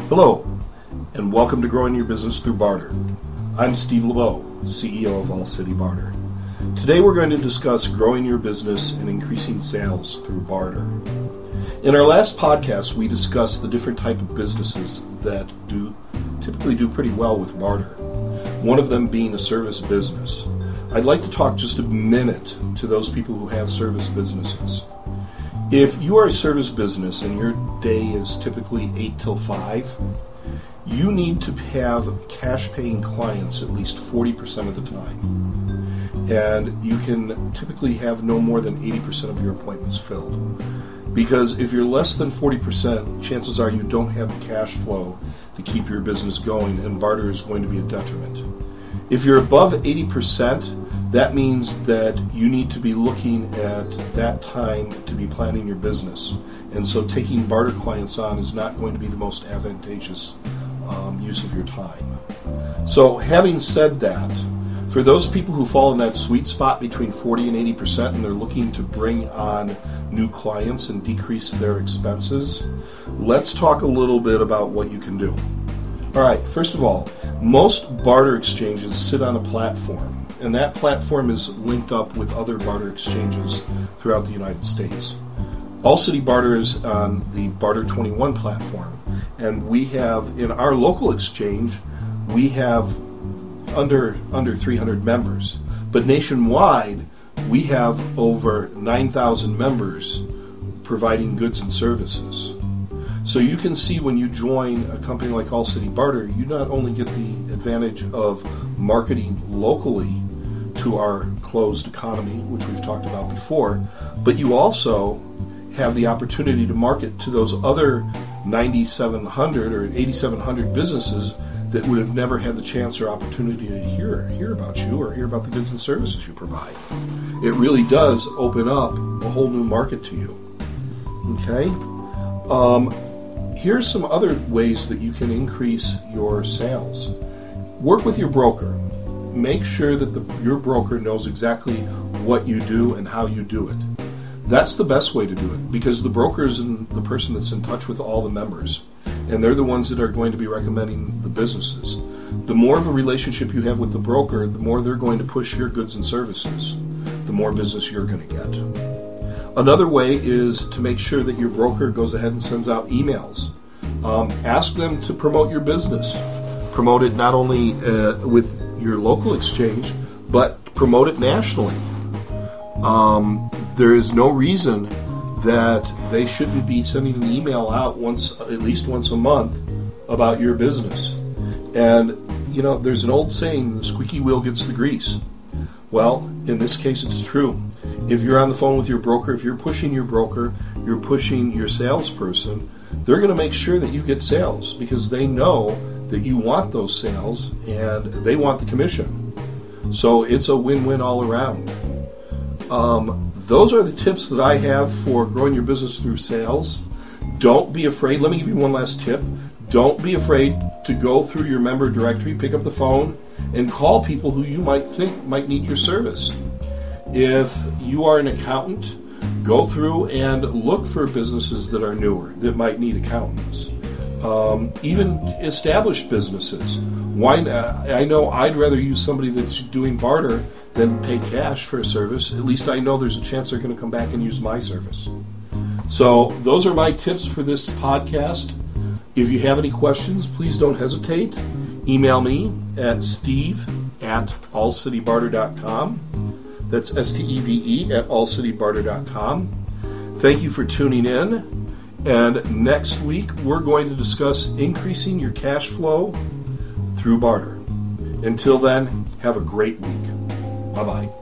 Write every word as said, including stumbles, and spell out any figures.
Hello, and welcome to Growing Your Business Through Barter. I'm Steve LeBeau, C E O of All City Barter. Today we're going to discuss growing your business and increasing sales through barter. In our last podcast, we discussed the different type of businesses that do typically do pretty well with barter, one of them being a service business. I'd like to talk just a minute to those people who have service businesses. If you are a service business and your day is typically eight till five, you need to have cash-paying clients at least forty percent of the time. And you can typically have no more than eighty percent of your appointments filled. Because if you're less than forty percent, chances are you don't have the cash flow to keep your business going, and barter is going to be a detriment. If you're above eighty percent, that means that you need to be looking at that time to be planning your business. And so taking barter clients on is not going to be the most advantageous um, use of your time. So having said that, for those people who fall in that sweet spot between forty and eighty percent and they're looking to bring on new clients and decrease their expenses, let's talk a little bit about what you can do. All right, first of all, most barter exchanges sit on a platform, and that platform is linked up with other barter exchanges throughout the United States. All City Barter is on the Barter twenty-one platform, and we have, in our local exchange, we have under under three hundred members. But nationwide, we have over nine thousand members providing goods and services. So you can see when you join a company like All City Barter, you not only get the advantage of marketing locally to our closed economy, which we've talked about before, but you also have the opportunity to market to those other ninety-seven hundred or eighty-seven hundred businesses that would have never had the chance or opportunity to hear hear about you or hear about the goods and services you provide. It really does open up a whole new market to you. Okay? Um, here's some other ways that you can increase your sales. Work with your broker. Make sure that the, your broker knows exactly what you do and how you do it. That's the best way to do it, because the broker is in, the person that's in touch with all the members, and they're the ones that are going to be recommending the businesses. The more of a relationship you have with the broker, the more they're going to push your goods and services, the more business you're going to get. Another way is to make sure that your broker goes ahead and sends out emails. Um, ask them to promote your business. Promote it not only uh, with your local exchange, but promote it nationally. Um, there is no reason that they shouldn't be sending an email out once, at least once a month, about your business. And, you know, there's an old saying, the squeaky wheel gets the grease. Well, in this case, it's true. If you're on the phone with your broker, if you're pushing your broker, you're pushing your salesperson, they're going to make sure that you get sales, because they know that you want those sales and they want the commission. So it's a win-win all around. Um, those are the tips that I have for growing your business through sales. Don't be afraid. Let me give you one last tip. Don't be afraid to go through your member directory, pick up the phone, and call people who you might think might need your service. If you are an accountant, go through and look for businesses that are newer, that might need accountants. Um, even established businesses. Why? I know I'd rather use somebody that's doing barter than pay cash for a service. At least I know there's a chance they're going to come back and use my service. So those are my tips for this podcast. If you have any questions, please don't hesitate. Email me at steve at all city barter dot com. That's S T E V E at all city barter dot com. Thank you for tuning in. And next week, we're going to discuss increasing your cash flow through barter. Until then, have a great week. Bye-bye.